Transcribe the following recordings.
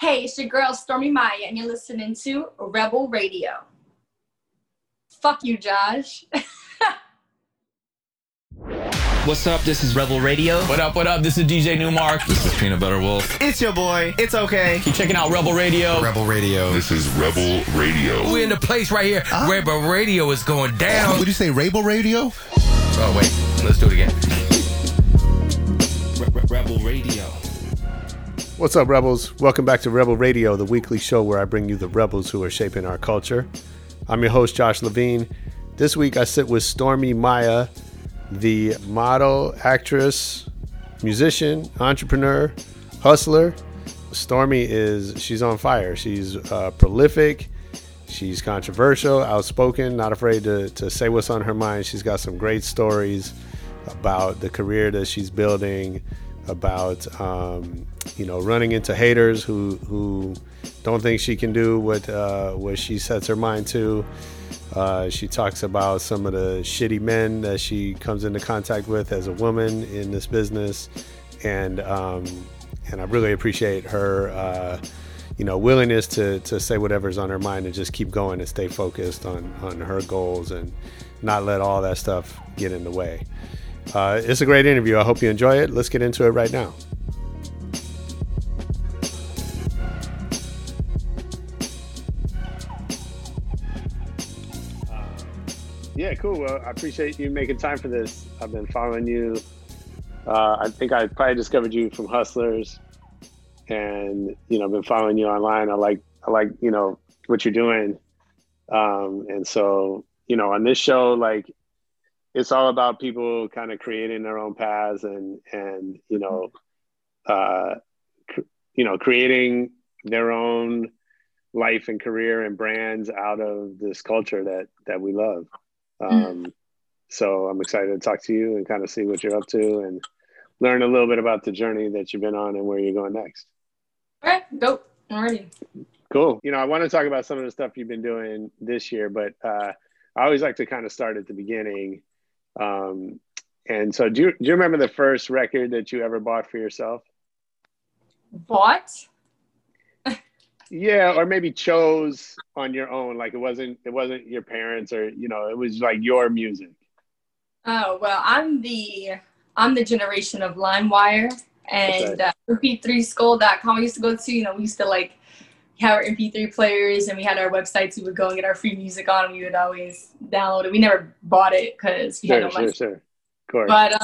Hey, it's your girl Stormy Maya, and you're listening to Rebel Radio. Fuck you, Josh. What's up? This is Rebel Radio. What up? What up? This is DJ Newmark. This is Peanut Butter Wolf. It's your boy. It's okay. Keep checking out Rebel Radio. Rebel Radio. This is Rebel Radio. We're in the place right here. Rebel Radio is going down. Would you say Rebel Radio? Oh, wait. Let's do it again. Rebel Radio. What's up, Rebels? Welcome back to Rebel Radio, the weekly show where I bring you the rebels who are shaping our culture. I'm your host, Josh Levine. This week, I sit with Stormy Maya, the model, actress, musician, entrepreneur, hustler. Stormy she's on fire. She's prolific. She's controversial, outspoken, not afraid to say what's on her mind. She's got some great stories about the career that she's building, about running into haters who don't think she can do what she sets her mind to. She talks about some of the shitty men that she comes into contact with as a woman in this business, and I really appreciate her willingness to say whatever's on her mind and just keep going and stay focused on her goals and not let all that stuff get in the way. It's a great interview. I hope you enjoy it. Let's get into it right now. Yeah, cool. Well, I appreciate you making time for this. I've been following you. I think I probably discovered you from Hustlers, and been following you online. I like what you're doing, and so on this show, like, it's all about people kind of creating their own paths and creating their own life and career and brands out of this culture that we love. So I'm excited to talk to you and kind of see what you're up to and learn a little bit about the journey that you've been on and where you're going next. All right, go. I'm ready. Cool. I want to talk about some of the stuff you've been doing this year, but I always like to kind of start at the beginning. And so do you remember the first record that you ever bought for yourself? Bought? Yeah, or maybe chose on your own. Like it wasn't your parents, or it was like your music. Oh well, I'm the generation of LimeWire and MP3Skull.com. We used to go to. We used to like have our MP3 players, and we had our websites. We would go and get our free music on. We would always download it. We never bought it because we had no money. Sure. Of course. But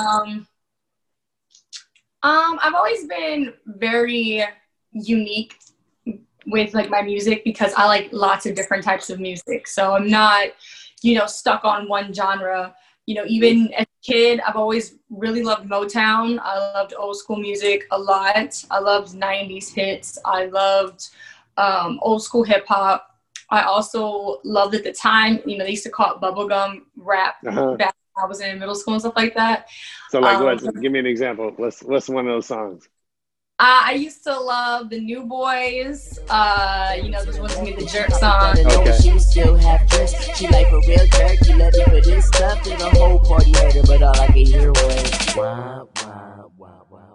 I've always been very unique with like my music because I like lots of different types of music. So I'm not, stuck on one genre. Even as a kid, I've always really loved Motown. I loved old school music a lot. I loved 90s hits. I loved old school hip hop. I also loved at the time, they used to call it bubblegum rap back when I was in middle school and stuff like that. So like give me an example. What's one of those songs? I used to love the New Boys. Those ones with the jerk song. Okay. She still have dress. She like a real jerk. She let me for this stuff in a whole party later, but all I can hear was wah, wah, wah, wah,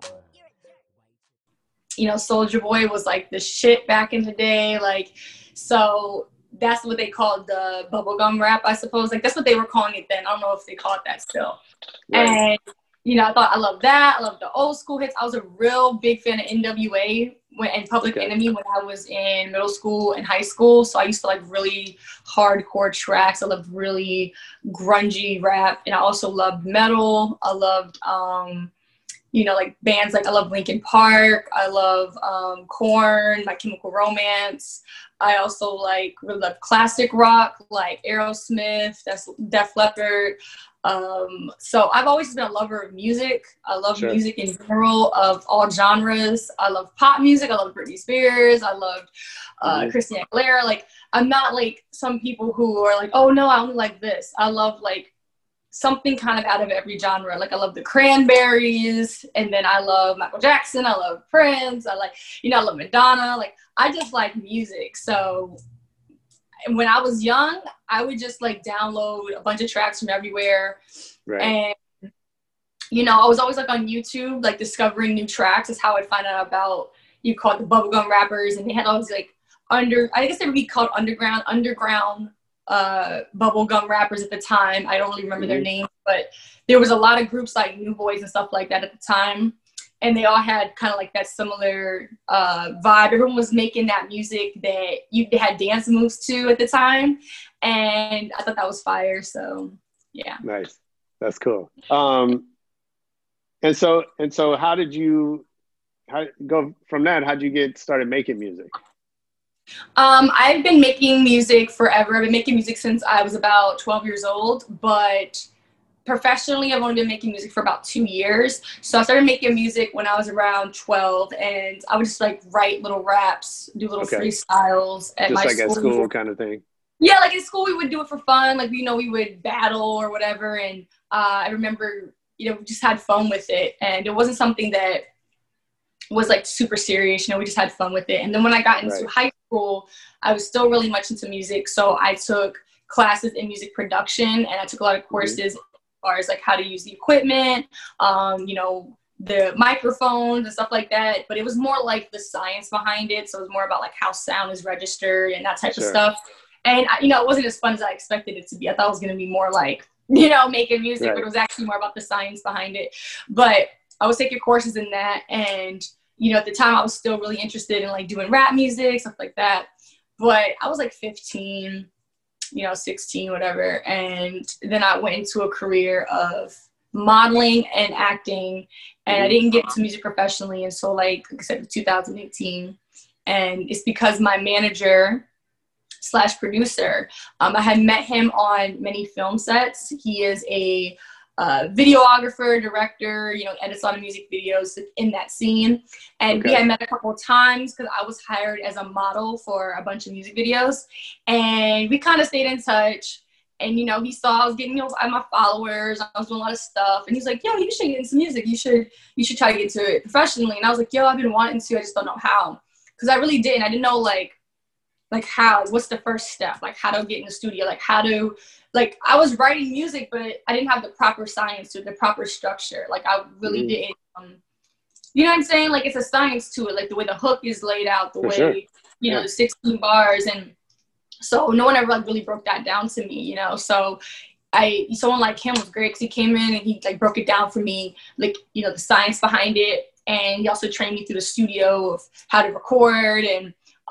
wah. Soulja Boy was like the shit back in the day. Like, so that's what they called the bubblegum rap, I suppose. Like, that's what they were calling it then. I don't know if they call it that still. Right. And I thought I loved that. I loved the old school hits. I was a real big fan of NWA and Public Enemy when I was in middle school and high school. So I used to like really hardcore tracks. I loved really grungy rap. And I also loved metal. I loved, like bands like I love Linkin Park. I love Korn, My Chemical Romance. I also really love classic rock like Aerosmith, that's Def Leppard. So I've always been a lover of music. I love music in general of all genres. I love pop music. I love Britney Spears. I loved Christina Aguilera. Like, I'm not like some people who are like, oh no, I only like this. I love like something kind of out of every genre. Like I love the Cranberries, and then I love Michael Jackson. I love Prince. I love Madonna. Like, I just like music. So when I was young, I would just like download a bunch of tracks from everywhere. Right. And, I was always like on YouTube, like discovering new tracks is how I'd find out about, you call it the bubblegum rappers, and they had all these like I guess they would be called underground bubblegum rappers at the time. I don't really remember their names, but there was a lot of groups like New Boys and stuff like that at the time. And they all had kind of like that similar vibe. Everyone was making that music that they had dance moves to at the time. And I thought that was fire. So, yeah. Nice. That's cool. And so how did you go from that? How'd you get started making music? I've been making music forever. I've been making music since I was about 12 years old, but professionally, I've only been making music for about 2 years. So I started making music when I was around 12, and I would just like write little raps, do little freestyles at my just like school. at school kind of thing. Yeah, like in school we would do it for fun. Like, we would battle or whatever. And I remember, we just had fun with it. And it wasn't something that was like super serious. We just had fun with it. And then when I got into high school, I was still really much into music. So I took classes in music production, and I took a lot of courses as far as like how to use the equipment, the microphones and stuff like that. But it was more like the science behind it. So it was more about like how sound is registered and that type of stuff. And, it wasn't as fun as I expected it to be. I thought it was going to be more like, making music, but it was actually more about the science behind it. But I was taking courses in that. And, at the time I was still really interested in like doing rap music, stuff like that. But I was like 15, 16, whatever. And then I went into a career of modeling and acting. And I didn't get into music professionally until like I said, 2018. And it's because my manager / producer, I had met him on many film sets. He is a videographer, director, edits a lot of music videos in that scene. And we had met a couple of times because I was hired as a model for a bunch of music videos. And we kind of stayed in touch. And, he saw I was getting, my followers. I was doing a lot of stuff. And he's like, yo, you should get into music. You should try to get into it professionally. And I was like, yo, I've been wanting to. I just don't know how. Because I really didn't. I didn't know, like how, what's the first step? Like how to get in the studio, like how to, like I was writing music, but I didn't have the proper science to it, the proper structure. Like I really didn't, you know what I'm saying? Like it's a science to it, like the way the hook is laid out, the way, the 16 bars. And so no one ever like really broke that down to me, So someone like him was great because he came in and he like broke it down for me, like, the science behind it. And he also trained me through the studio of how to record. And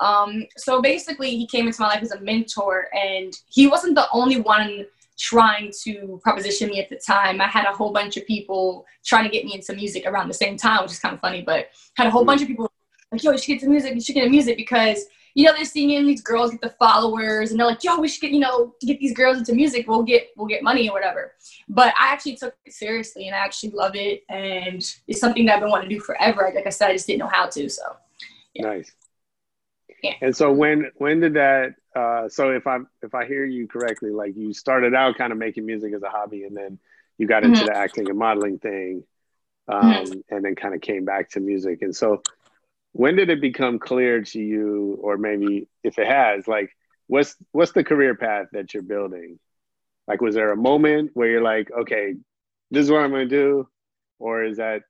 so basically he came into my life as a mentor, and he wasn't the only one trying to proposition me at the time. I had a whole bunch of people trying to get me into music around the same time, which is kind of funny, but had a whole bunch of people like, yo, you should get to music. You should get into music because, they're seeing these girls get the followers and they're like, yo, we should get these girls into music. We'll get money or whatever. But I actually took it seriously and I actually love it. And it's something that I've been wanting to do forever. Like I said, I just didn't know how to. So, yeah. Nice. Yeah. And so when did that, so if I hear you correctly, like you started out kind of making music as a hobby and then you got into the acting and modeling thing, and then kind of came back to music. And so when did it become clear to you, or maybe if it has, like, what's the career path that you're building? Like, was there a moment where you're like, okay, this is what I'm going to do? Or is that,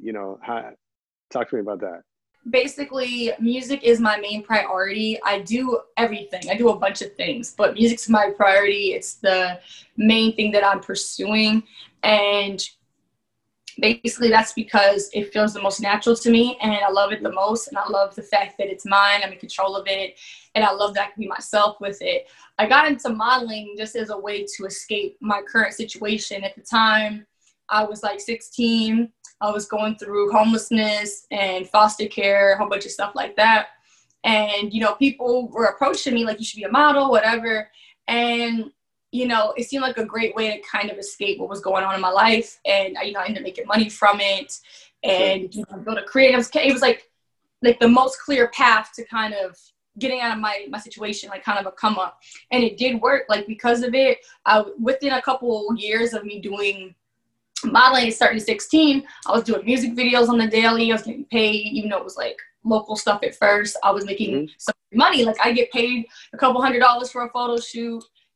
talk to me about that. Basically, music is my main priority. I do everything. I do a bunch of things, but music's my priority. It's the main thing that I'm pursuing. And basically that's because it feels the most natural to me and I love it the most. And I love the fact that it's mine. I'm in control of it. And I love that I can be myself with it. I got into modeling just as a way to escape my current situation. At the time, I was like 16. I was going through homelessness and foster care, a whole bunch of stuff like that. And, people were approaching me like, you should be a model, whatever. And, it seemed like a great way to kind of escape what was going on in my life. And, I ended up making money from it and build a career. It was like the most clear path to kind of getting out of my situation, like kind of a come up. And it did work. Like because of it, within a couple years of me doing modeling, starting at 16, I was doing music videos on the daily. I was getting paid, even though it was like local stuff at first. I was making some money. Like I get paid a couple $100s for a photo shoot.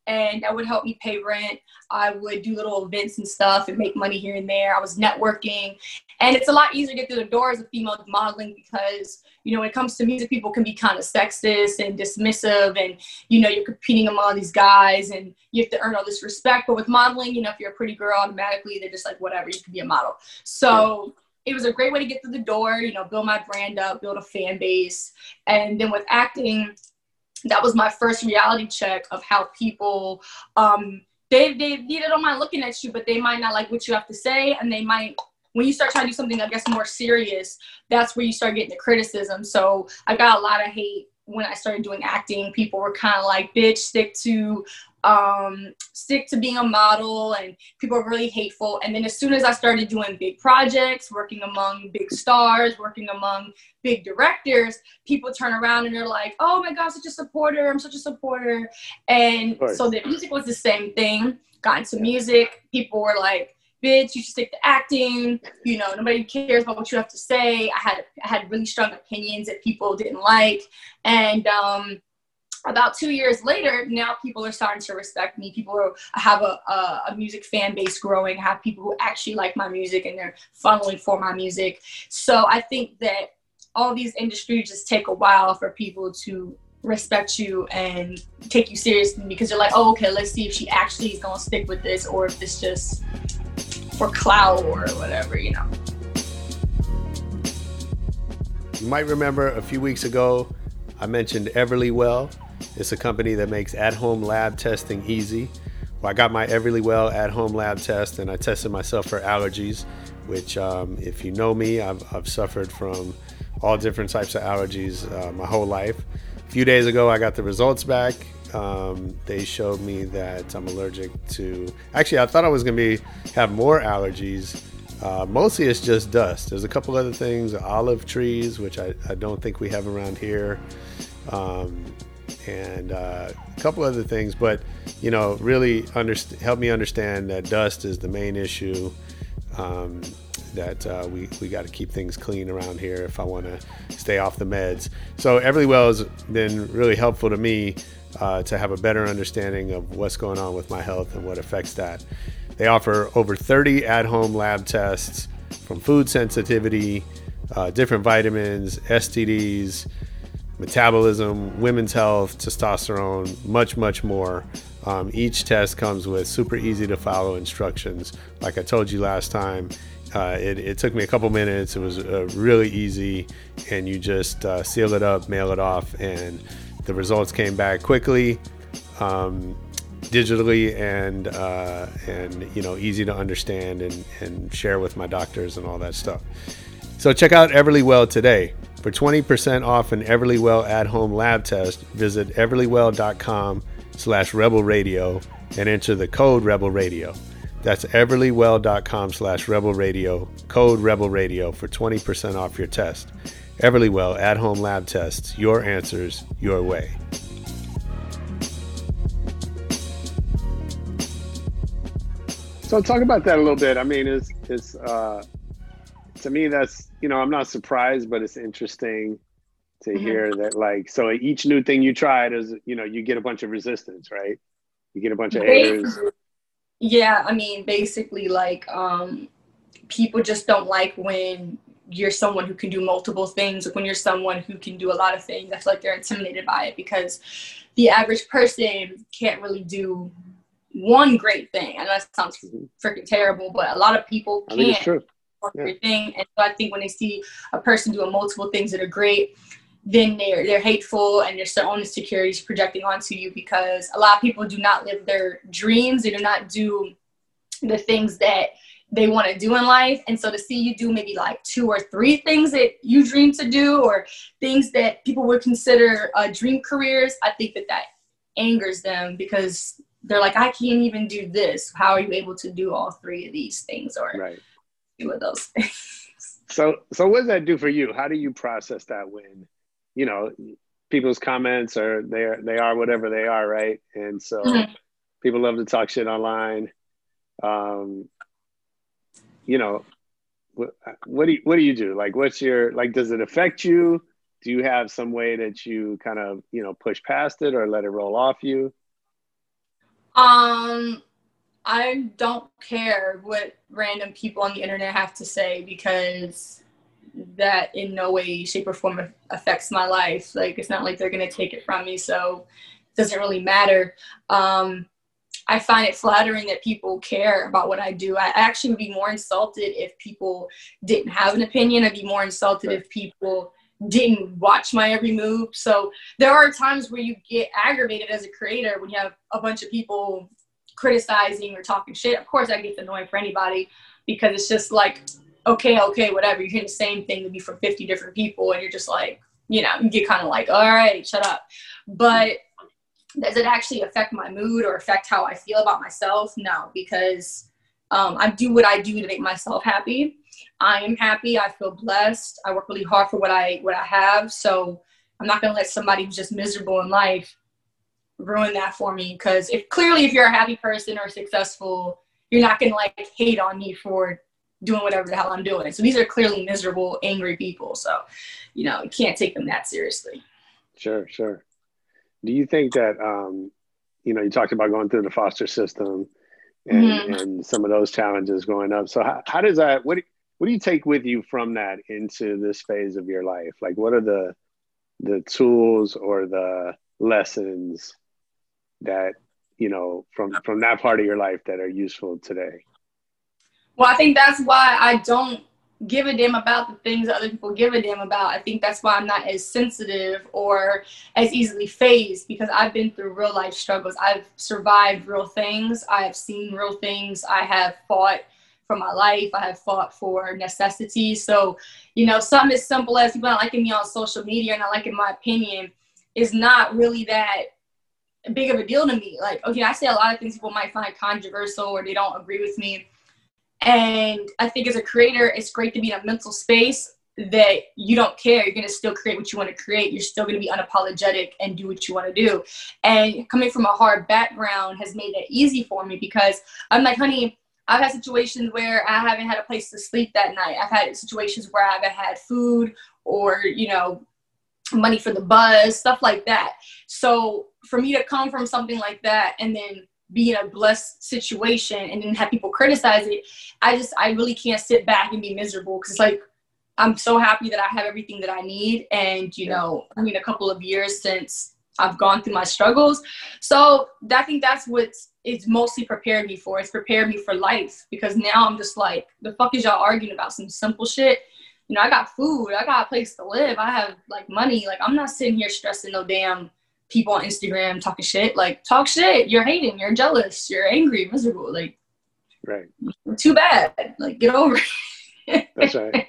and that would help me pay rent. I would do little events and stuff and make money here and there. I was networking, and it's a lot easier to get through the door as a female modeling because, you know, when it comes to music, people can be kind of sexist and dismissive, and, you know, you're competing among all these guys and you have to earn all this respect. But with modeling, you know, if you're a pretty girl, automatically they're just like, whatever, you can be a model. So it was a great way to get through the door, you know, build my brand up, build a fan base. And then with acting, that was my first reality check of how people, they don't mind looking at you, but they might not like what you have to say. And they might, when you start trying to do something, I guess, more serious, that's where you start getting the criticism. So I got a lot of hate when I started doing acting. People were kind of like, bitch, stick to being a model, and people are really hateful. And then as soon as I started doing big projects, working among big stars, working among big directors, people turn around and they're like, oh my God, I'm such a supporter. I'm such a supporter. And so the music was the same thing. Got into music. People were like, bitch, you should stick to acting. You know, nobody cares about what you have to say. I had really strong opinions that people didn't like. And about 2 years later, now people are starting to respect me. I have a music fan base growing. I have people who actually like my music and they're funneling for my music. So I think that all these industries just take a while for people to respect you and take you seriously, because they're like, oh, okay, let's see if she actually is going to stick with this, or if it's just for clout or whatever, you know. You might remember a few weeks ago, I mentioned Everlywell. It's a company that makes at-home lab testing easy. Well, I got my Everlywell at-home lab test, and I tested myself for allergies, which, if you know me, I've suffered from all different types of allergies my whole life. A few days ago, I got the results back. They showed me that I'm allergic to, actually, I thought I was going to have more allergies. Mostly it's just dust. There's a couple other things, olive trees, which I don't think we have around here. And a couple other things, but, you know, really help me understand that dust is the main issue, that we got to keep things clean around here if I want to stay off the meds. So Everlywell has been really helpful to me to have a better understanding of what's going on with my health and what affects that. They offer over 30 at-home lab tests, from food sensitivity, different vitamins, STDs, metabolism, women's health, testosterone, much, much more. Each test comes with super easy to follow instructions. Like I told you last time, it took me a couple minutes. It was really easy, and you just seal it up, mail it off, and the results came back quickly, digitally, and you know, easy to understand and share with my doctors and all that stuff. So check out Everlywell today. For 20% off an Everlywell at-home lab test, visit everlywell.com/Rebel Radio and enter the code Rebel Radio. That's everlywell.com/Rebel Radio, code Rebel Radio for 20% off your test. Everlywell at-home lab tests, your answers, your way. So talk about that a little bit. I mean, it's to me, that's, you know, I'm not surprised, but it's interesting to hear that, like, so each new thing you tried is, you know, you get a bunch of resistance, right? You get a bunch of haters. Yeah, I mean, basically, like, people just don't like when you're someone who can do multiple things. When you're someone who can do a lot of things, I feel like they're intimidated by it, because the average person can't really do one great thing. I know that sounds freaking terrible, but a lot of people can't. I think it's true. Thing. And so I think when they see a person doing multiple things that are great, then they're hateful, and there's their own insecurities projecting onto you, because a lot of people do not live their dreams. They do not do the things that they want to do in life. And so to see you do maybe like 2 or 3 things that you dream to do, or things that people would consider dream careers, I think that angers them, because they're like, I can't even do this. How are you able to do all 3 of these things? Or right. With those things. So what does that do for you? How do you process that when, you know, people's comments are they are whatever they are, right? And so people love to talk shit online. You know, what do you do? Like, what's your, like, does it affect you? Do you have some way that you kind of, you know, push past it or let it roll off you? I don't care what random people on the internet have to say, because that in no way, shape, or form affects my life. Like, it's not like they're gonna take it from me, so it doesn't really matter. I find it flattering that people care about what I do. I actually would be more insulted if people didn't have an opinion. I'd be more insulted if people didn't watch my every move. So there are times where you get aggravated as a creator when you have a bunch of people criticizing or talking shit. Of course, that gets annoying for anybody, because it's just like, okay, whatever. You're hearing the same thing to be from 50 different people, and you're just like, you know, you get kind of like, all right, shut up. But does it actually affect my mood or affect how I feel about myself? No, because I do what I do to make myself happy. I am happy. I feel blessed. I work really hard for what I have. So I'm not going to let somebody who's just miserable in life ruin that for me. Because if you're a happy person or successful, you're not going to like hate on me for doing whatever the hell I'm doing. So these are clearly miserable, angry people. So, you know, you can't take them that seriously. Sure. Do you think that, you know, you talked about going through the foster system and some of those challenges growing up. So how does that, what do you take with you from that into this phase of your life? Like, what are the tools or the lessons that, you know, from that part of your life that are useful today? Well, I think that's why I don't give a damn about the things that other people give a damn about. I think that's why I'm not as sensitive or as easily fazed, because I've been through real life struggles. I've survived real things. I have seen real things. I have fought for my life. I have fought for necessity. So, you know, something as simple as people not liking me on social media and not liking my opinion is not really that big of a deal to me. Like, okay, I say a lot of things people might find controversial or they don't agree with me. And I think as a creator, it's great to be in a mental space that you don't care. You're going to still create what you want to create. You're still going to be unapologetic and do what you want to do. And coming from a hard background has made that easy for me, because I'm like, honey, I've had situations where I haven't had a place to sleep that night. I've had situations where I haven't had food or, you know, money for the buzz, stuff like that. So for me to come from something like that and then be in a blessed situation and then have people criticize it, I really can't sit back and be miserable, because it's like, I'm so happy that I have everything that I need. And, you know, I mean, a couple of years since I've gone through my struggles. So I think that's what it's mostly prepared me for. It's prepared me for life, because now I'm just like, the fuck is y'all arguing about some simple shit? You know, I got food, I got a place to live, I have like money. Like, I'm not sitting here stressing no damn people on Instagram talking shit. Like, talk shit. You're hating, you're jealous, you're angry, miserable. Like, right. Too bad. Like, get over it. That's right.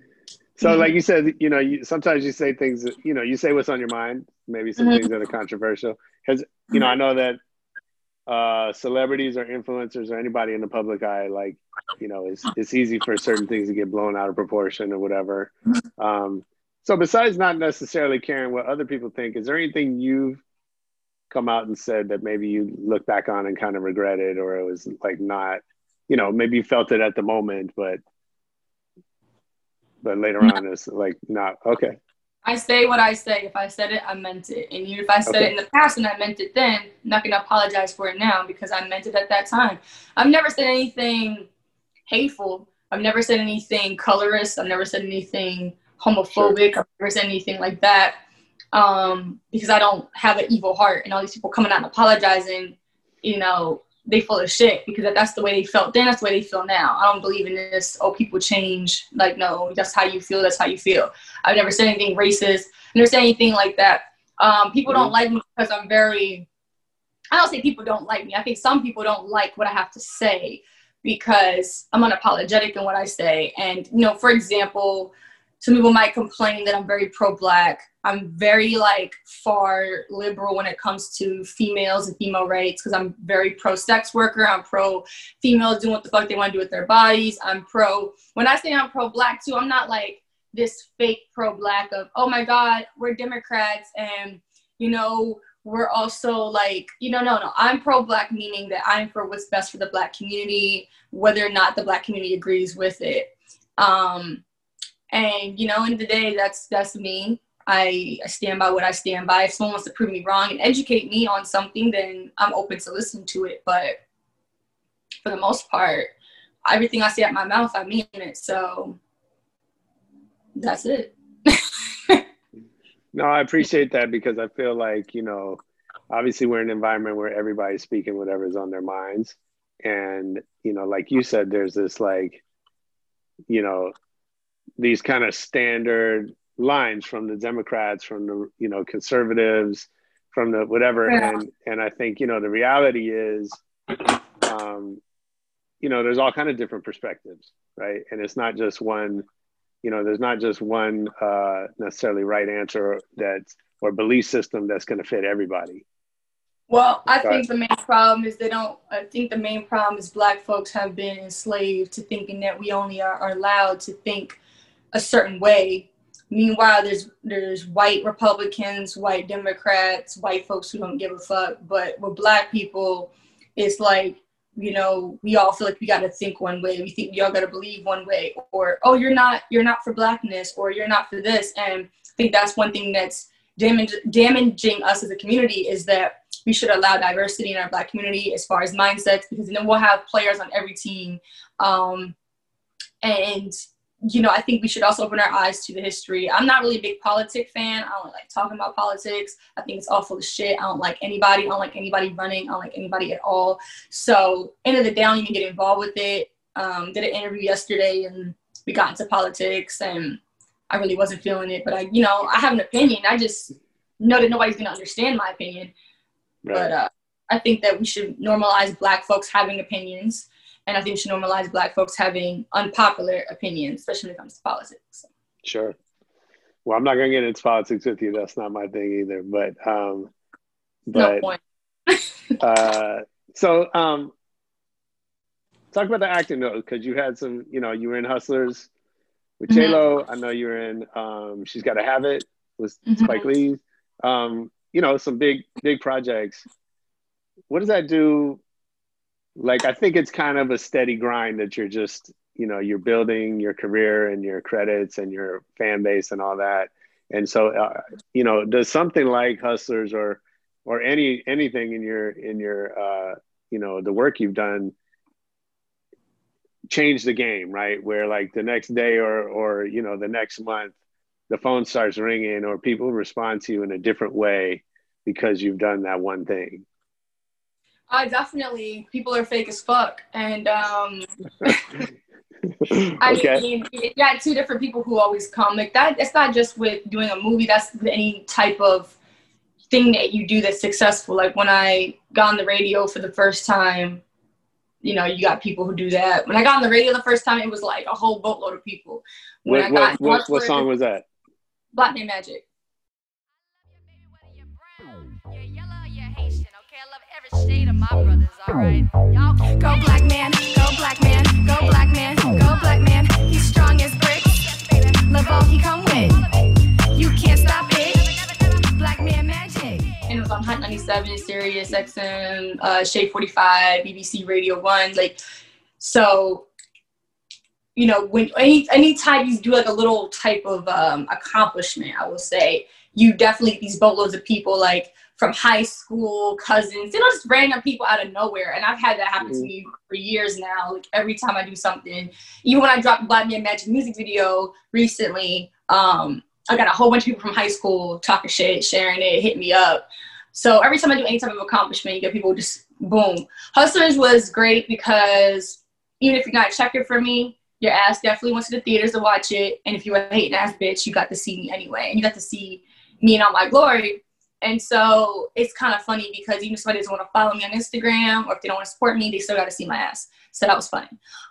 So like you said, you know, sometimes you say things that, you know, you say what's on your mind, maybe some things that are controversial. Because, you know, I know that celebrities or influencers or anybody in the public eye, like, you know, it's easy for certain things to get blown out of proportion or whatever. So besides not necessarily caring what other people think, is there anything you've come out and said that maybe you look back on and kind of regretted, or it was like not, you know, maybe you felt it at the moment, but later on it's like not okay? I say what I say. If I said it, I meant it. And even if I said it in the past and I meant it then, I'm not going to apologize for it now, because I meant it at that time. I've never said anything hateful. I've never said anything colorist. I've never said anything homophobic. I've never said anything like that, because I don't have an evil heart. And all these people coming out and apologizing, you know, they full of shit, because if that's the way they felt then, that's the way they feel now. I don't believe in this, oh, people change. Like, no, that's how you feel, that's how you feel. I've never said anything racist. I've never said anything like that. People don't like me because I don't say people don't like me. I think some people don't like what I have to say, because I'm unapologetic in what I say. And, you know, for example, some people might complain that I'm very pro-Black. I'm very, like, far liberal when it comes to females and female rights, because I'm very pro-sex worker. I'm pro-females doing what the fuck they want to do with their bodies. When I say I'm pro-Black, too, I'm not, like, this fake pro-Black of, oh, my God, we're Democrats and, you know, we're also, like, you know, no. I'm pro-Black, meaning that I'm for what's best for the Black community, whether or not the Black community agrees with it. And, you know, in the day, that's me. I stand by what I stand by. If someone wants to prove me wrong and educate me on something, then I'm open to listen to it. But for the most part, everything I say out my mouth, I mean it. So that's it. No, I appreciate that, because I feel like, you know, obviously we're in an environment where everybody's speaking whatever's on their minds. And, you know, like you said, there's this, like, you know, these kind of standard lines from the Democrats, from the, you know, conservatives, from the whatever. Yeah. And I think, you know, the reality is, you know, there's all kind of different perspectives, right? And it's not just one, you know, there's not just one necessarily right answer or belief system that's going to fit everybody. Well, I think the main problem is the main problem is Black folks have been enslaved to thinking that we only are allowed to think a certain way. Meanwhile, there's white Republicans, white Democrats, white folks who don't give a fuck. But with Black people, it's like, you know, we all feel like we got to think one way. We think y'all got to believe one way, or, oh, you're not for Blackness, or you're not for this. And I think that's one thing that's damaging us as a community, is that we should allow diversity in our Black community as far as mindsets, because then we'll have players on every team. And, you know, I think we should also open our eyes to the history. I'm not really a big politic fan. I don't like talking about politics. I think it's all full of shit. I don't like anybody. I don't like anybody running. I don't like anybody at all. So end of the day, I don't even get involved with it. Did an interview yesterday and we got into politics and I really wasn't feeling it. But I have an opinion. I just know that nobody's going to understand my opinion. Right. But I think that we should normalize Black folks having opinions. And I think we should normalize Black folks having unpopular opinions, especially when it comes to politics. Sure. Well, I'm not going to get into politics with you. That's not my thing either. But no point. So talk about the acting though, because you had some, you know, you were in Hustlers with J-Lo. I know you were in She's Gotta Have It with Spike Lee. You know, some big projects. What does that do? Like, I think it's kind of a steady grind that you're just, you know, you're building your career and your credits and your fan base and all that. And so, you know, does something like Hustlers or anything in your you know, the work you've done change the game, right? Where like the next day or you know, the next month, the phone starts ringing or people respond to you in a different way because you've done that one thing. Definitely. People are fake as fuck. And I mean, you got two different people who always come. Like that, it's not just with doing a movie, that's any type of thing that you do that's successful. Like when I got on the radio for the first time, you know, you got people who do that. When I got on the radio the first time, it was like a whole boatload of people. What song was that? Black Man Magic. Shade of my brothers, all right. Y'all go black man, go black man, go black man, go black man. He's strong as bricks. Love all he come with. You can't stop it. Black Man Magic. And it was on Hot 97, Sirius XM, Shade 45, BBC Radio 1. Like, so, you know, when anytime you do like a little type of accomplishment, I will say, you definitely these boatloads of people like from high school, cousins, you know, just random people out of nowhere. And I've had that happen to me for years now. Like every time I do something, even when I dropped Black Man Magic music video recently, I got a whole bunch of people from high school talking shit, sharing it, hitting me up. So every time I do any type of accomplishment, you get people just boom. Hustlers was great because even if you're not checking for me, your ass definitely went to the theaters to watch it. And if you were a hating ass bitch, you got to see me anyway. And you got to see me in all my glory. And so it's kind of funny because even if somebody doesn't want to follow me on Instagram or if they don't want to support me, they still got to see my ass. So that was funny.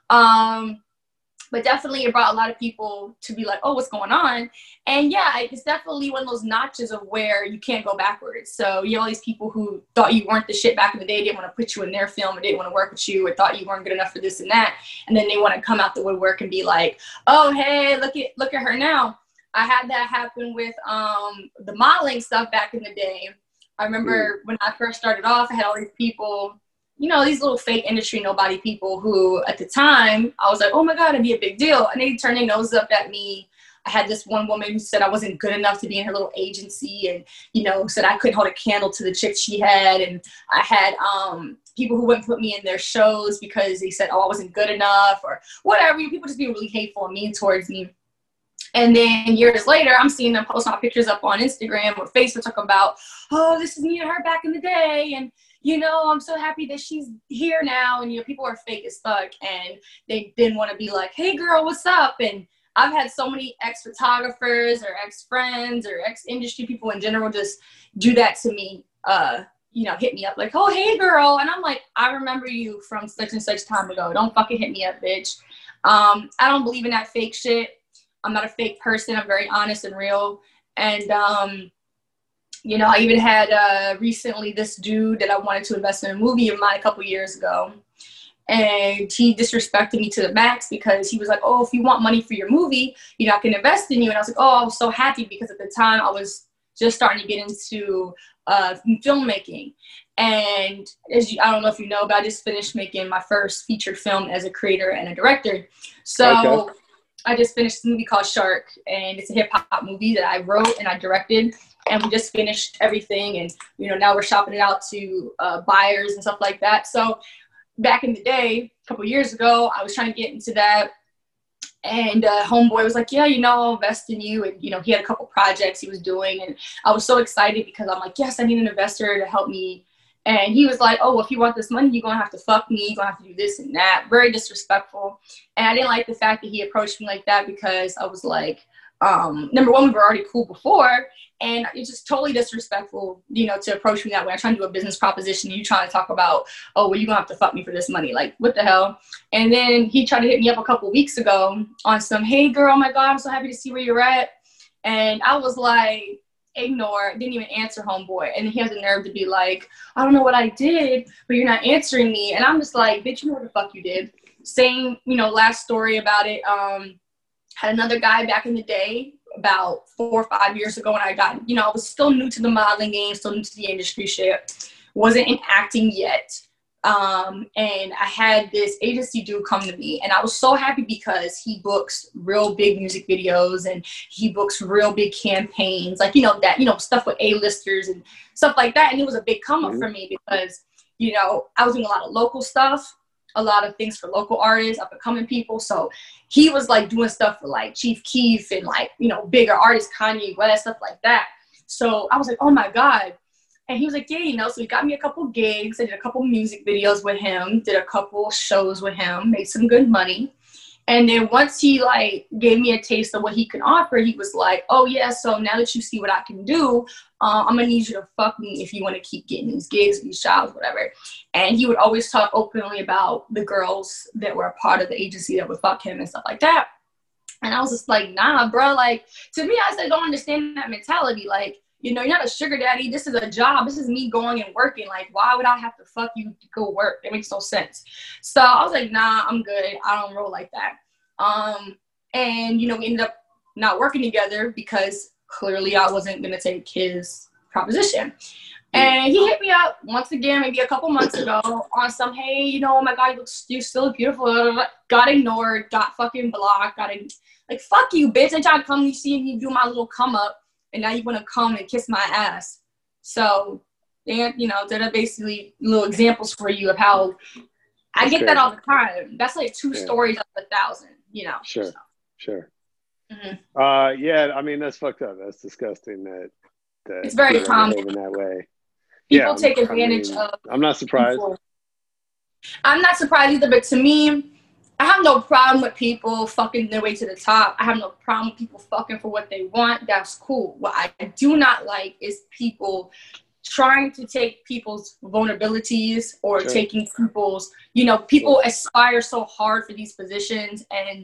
But definitely it brought a lot of people to be like, oh, what's going on? And yeah, it's definitely one of those notches of where you can't go backwards. So you have all these people who thought you weren't the shit back in the day, didn't want to put you in their film or didn't want to work with you or thought you weren't good enough for this and that. And then they want to come out the woodwork and be like, oh, hey, look at her now. I had that happen with the modeling stuff back in the day. I remember when I first started off, I had all these people, you know, these little fake industry nobody people who at the time, I was like, oh my God, it'd be a big deal. And they turned their nose up at me I had this one woman who said I wasn't good enough to be in her little agency, and, you know, said I couldn't hold a candle to the chicks she had. And I had people who wouldn't put me in their shows because they said, oh, I wasn't good enough or whatever. People just being really hateful and mean towards me. And then years later, I'm seeing them post my pictures up on Instagram or Facebook talking about, oh, this is me and her back in the day. And, you know, I'm so happy that she's here now. And, you know, people are fake as fuck. And they didn't want to be like, hey, girl, what's up? And I've had so many ex-photographers or ex-friends or ex-industry people in general just do that to me, you know, hit me up like, oh, hey, girl. And I'm like, I remember you from such and such time ago. Don't fucking hit me up, bitch. I don't believe in that fake shit. I'm not a fake person. I'm very honest and real. And, you know, I even had recently this dude that I wanted to invest in a movie of mine a couple years ago. And he disrespected me to the max because he was like, oh, if you want money for your movie, you know, I can invest in you. And I was like, oh, I was so happy because at the time I was just starting to get into filmmaking. And I don't know if you know, but I just finished making my first feature film as a creator and a director. So okay. I just finished a movie called Shark, and it's a hip hop movie that I wrote and I directed, and we just finished everything. And, you know, now we're shopping it out to buyers and stuff like that. So back in the day, a couple years ago, I was trying to get into that. And homeboy was like, yeah, you know, I'll invest in you. And, you know, he had a couple projects he was doing. And I was so excited because I'm like, yes, I need an investor to help me. And he was like, oh, well, if you want this money, you're going to have to fuck me. You're going to have to do this and that. Very disrespectful. And I didn't like the fact that he approached me like that because I was like, number one, we were already cool before. And it's just totally disrespectful, you know, to approach me that way. I'm trying to do a business proposition and you trying to talk about, oh, well, you're going to have to fuck me for this money. Like, what the hell? And then he tried to hit me up a couple weeks ago on some, hey, girl, oh my God, I'm so happy to see where you're at. And I was like, ignore, didn't even answer homeboy. And he has the nerve to be like, I don't know what I did, but you're not answering me. And I'm just like, bitch, you know what the fuck you did. Same, you know, last story about it. Had another guy back in the day, about 4 or 5 years ago when I got, you know, I was still new to the modeling game, still new to the industry shit, wasn't in acting yet. And I had this agency dude come to me, and I was so happy because he books real big music videos and he books real big campaigns, like, you know, that, you know, stuff with A-listers and stuff like that. And it was a big come up for me because, you know, I was doing a lot of local stuff, a lot of things for local artists, up and coming people. So he was like doing stuff for like Chief Keef and like, you know, bigger artists, Kanye West, stuff like that. So I was like, oh my God. And he was like, yeah, you know, so he got me a couple gigs. I did a couple music videos with him, did a couple shows with him, made some good money. And then once he like gave me a taste of what he can offer, he was like, oh yeah, so now that you see what I can do, I'm gonna need you to fuck me if you want to keep getting these gigs, these jobs, whatever. And he would always talk openly about the girls that were a part of the agency that would fuck him and stuff like that. And I was just like, nah, bro, like, to me, I said, don't understand that mentality. Like, you know, you're not a sugar daddy. This is a job. This is me going and working. Like, why would I have to fuck you to go work? It makes no sense. So I was like, nah, I'm good. I don't roll like that. And, you know, we ended up not working together because clearly I wasn't going to take his proposition. And he hit me up once again, maybe a couple months ago on some, hey, you know, oh my God, you still look beautiful. Got ignored, got fucking blocked, like, fuck you, bitch. I tried to come, you see me do my little come up. And now you want to come and kiss my ass. So, you know, that are basically little examples for you of how I get that all the time. That's like two stories out of 1,000, you know. Sure, so. Sure. Mm-hmm. Yeah, I mean, that's fucked up. That's disgusting that it's very common in that way. People take advantage of. I'm not surprised. People. I'm not surprised either, but to me, I have no problem with people fucking their way to the top. I have no problem with people fucking for what they want. That's cool. What I do not like is people trying to take people's vulnerabilities or taking people's, you know, people aspire so hard for these positions, and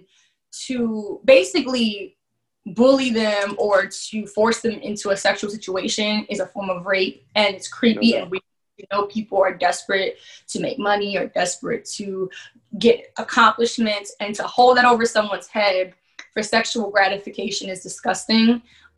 to basically bully them or to force them into a sexual situation is a form of rape, and it's creepy and weird. You know, people are desperate to make money or desperate to get accomplishments, and to hold that over someone's head for sexual gratification is disgusting.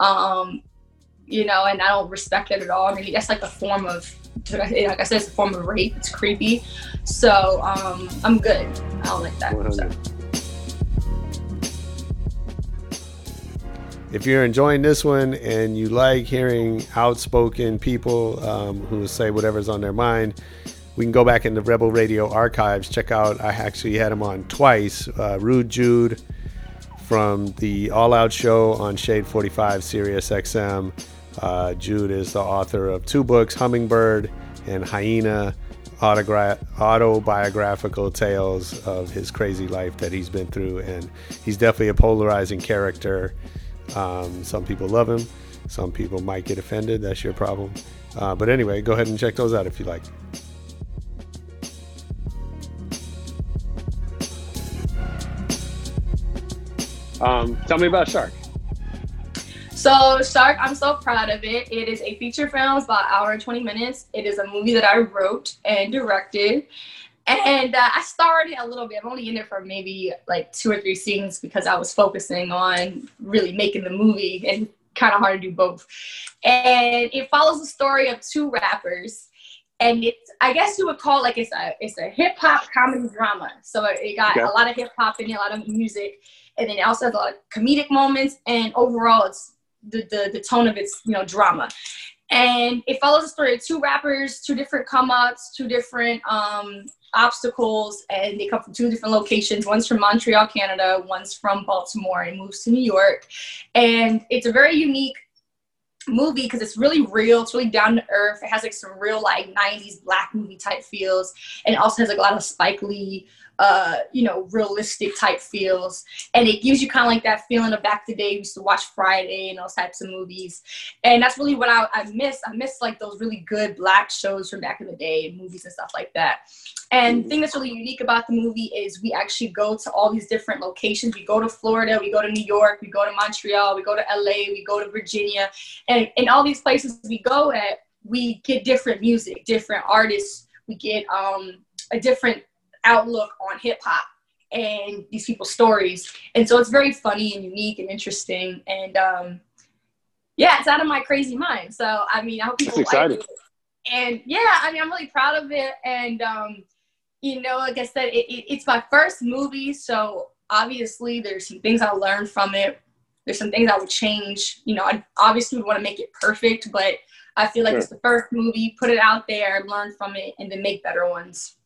You know, and I don't respect it at all. I mean, that's like a form of, like I said, it's a form of rape. It's creepy. So I'm good. I don't like that. So. if you're enjoying this one and you like hearing outspoken people who say whatever's on their mind, we can go back in the Rebel Radio archives. Check out, I actually had him on twice. Rude Jude from the All Out show on Shade 45 Sirius XM. Jude is the author of 2 books, Hummingbird and Hyena, autobiographical tales of his crazy life that he's been through. And he's definitely a polarizing character. Some people love him. Some people might get offended. That's your problem. But anyway, go ahead and check those out if you like. Tell me about Shark. So Shark, I'm so proud of it. It is a feature film. It's about an hour and 20 minutes. It is a movie that I wrote and directed. And I starred a little bit. I'm only in it for maybe like 2 or 3 scenes because I was focusing on really making the movie, and kind of hard to do both. And it follows the story of 2 rappers. And it's, I guess you would call it like it's a hip hop comedy drama. So it got a lot of hip hop in it, a lot of music. And then it also has a lot of comedic moments, and overall it's the tone of its, drama. And it follows the story of 2 rappers, 2 different come-ups, 2 different obstacles, and they come from 2 different locations. One's from Montreal, Canada, one's from Baltimore, and moves to New York. And it's a very unique movie because it's really real, it's really down to earth. It has like some real like 90s black movie type feels, and it also has like a lot of Spike Lee realistic type feels, and it gives you kind of like that feeling of back to the day we used to watch Friday and those types of movies. And that's really what I miss. I miss like those really good black shows from back in the day, movies and stuff like that. And the thing that's really unique about the movie is we actually go to all these different locations. We go to Florida, we go to New York, we go to Montreal, we go to LA, we go to Virginia, and in all these places we go at, we get different music, different artists. We get a different outlook on hip hop and these people's stories. And so it's very funny and unique and interesting. And it's out of my crazy mind. So, I hope people like it. And I'm really proud of it. And, like I said, it's my first movie. So obviously there's some things I learned from it. There's some things I would change. I obviously would want to make it perfect, but I feel like it's the first movie, put it out there, learn from it, and then make better ones.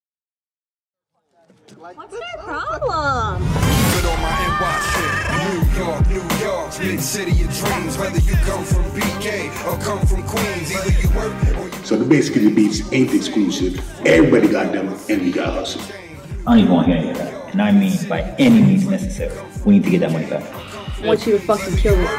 What's their problem? Keep it on my NY shit. New York, big city of dreams. Whether you come from BK or come from Queens, either you work or you... So basically the beats ain't exclusive. Everybody got them and we got hustle. I don't even want to hear any of that. And I mean by any means necessary. We need to get that money back. I want you to fucking kill me.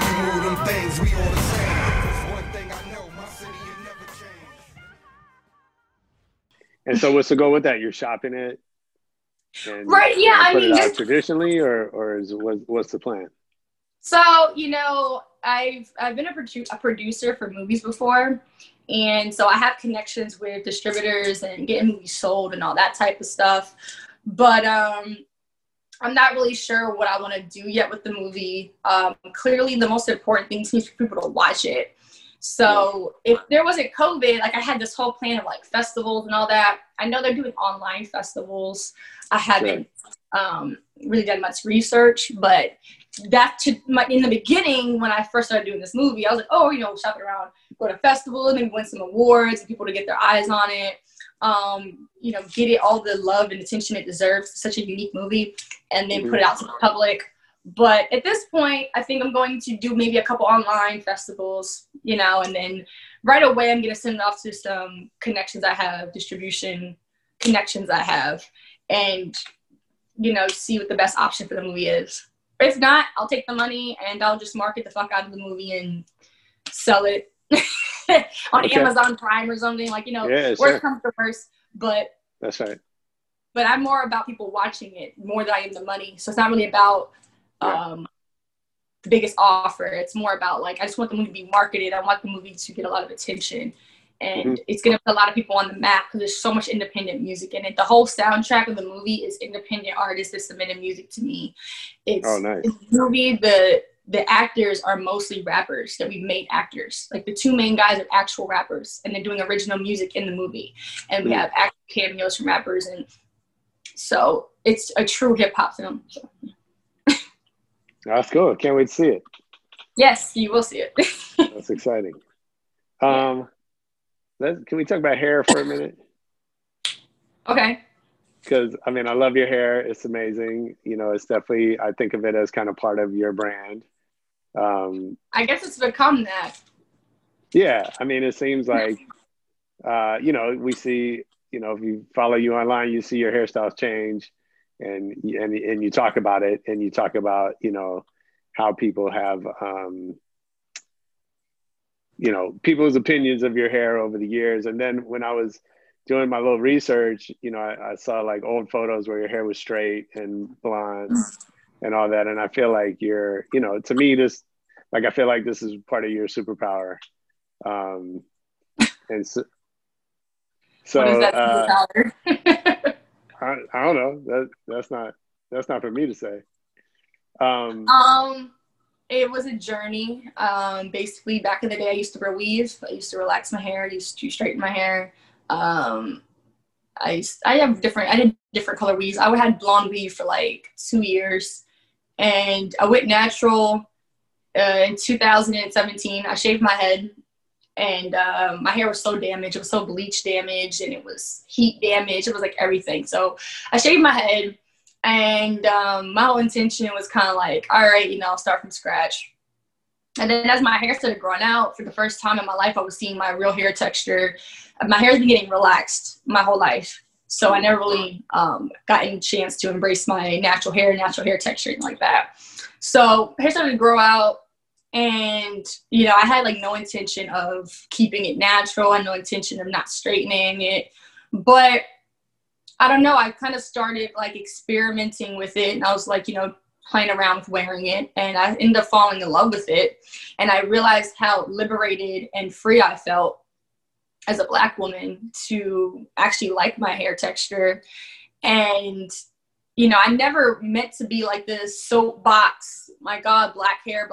And so what's the goal with that? You're shopping it? And right, yeah. Put it out traditionally, or what's the plan? So, I've been a producer for movies before, and so I have connections with distributors and getting movies sold and all that type of stuff. But I'm not really sure what I want to do yet with the movie. Clearly, the most important thing is for people to watch it. So if there wasn't COVID, like I had this whole plan of like festivals and all that. I know they're doing online festivals. I haven't really done much research, but in the beginning, when I first started doing this movie, I was like, shopping around, go to festivals and maybe win some awards and people to get their eyes on it. Get it all the love and attention it deserves. It's such a unique movie, and then put it out to the public. But at this point, I think I'm going to do maybe a couple online festivals, and then right away I'm going to send it off to some connections I have, distribution connections I have, and, see what the best option for the movie is. If not, I'll take the money and I'll just market the fuck out of the movie and sell it on Amazon Prime or something, worst comes to worst. But that's right. But I'm more about people watching it more than I am the money. So it's not really about the biggest offer. It's more about I just want the movie to be marketed. I want the movie to get a lot of attention, and it's going to put a lot of people on the map because there's so much independent music in it. The whole soundtrack of the movie is independent artists that submitted music to me. It's nice. It's the movie, the actors are mostly rappers that we've made actors. Like the 2 main guys are actual rappers, and they're doing original music in the movie. And we have active cameos from rappers, and so it's a true hip hop film. So. That's cool. Can't wait to see it. Yes, you will see it. That's exciting. Can we talk about hair for a minute? Okay. Because, I mean, I love your hair. It's amazing. You know, it's definitely, I think of it as kind of part of your brand. I guess it's become that. Yeah. I mean, it seems like, you know, we see, you know, if you follow you online, you see your hairstyles change and you talk about it, and you talk about, you know, how people have, you know, people's opinions of your hair over the years. And then when I was doing my little research, you know, I saw like old photos where your hair was straight and blonde and all that. And I feel like you're, you know, to me, this, like, I feel like this is part of your superpower. And so what is that superpower? I don't know. That's not for me to say. It was a journey. Basically, back in the day, I used to wear weave. I used to relax my hair. I used to straighten my hair. I did different color weaves. I had blonde weave for like 2 years, and I went natural in 2017. I shaved my head, and my hair was so damaged. It was so bleach damaged, and it was heat damaged. It was like everything. So I shaved my head, and my whole intention was kind of like, all right, you know, I'll start from scratch. And then as my hair started growing out, for the first time in my life, I was seeing my real hair texture. My hair's been getting relaxed my whole life. So I never really got any chance to embrace my natural hair texture and like that. So hair started to grow out, and, you know, I had like no intention of keeping it natural. I had no intention of not straightening it. But I don't know, I kind of started like experimenting with it, and I was like, you know, playing around with wearing it, and I ended up falling in love with it. And I realized how liberated and free I felt as a Black woman to actually like my hair texture. And, you know, I never meant to be like this soapbox, my God, black hair.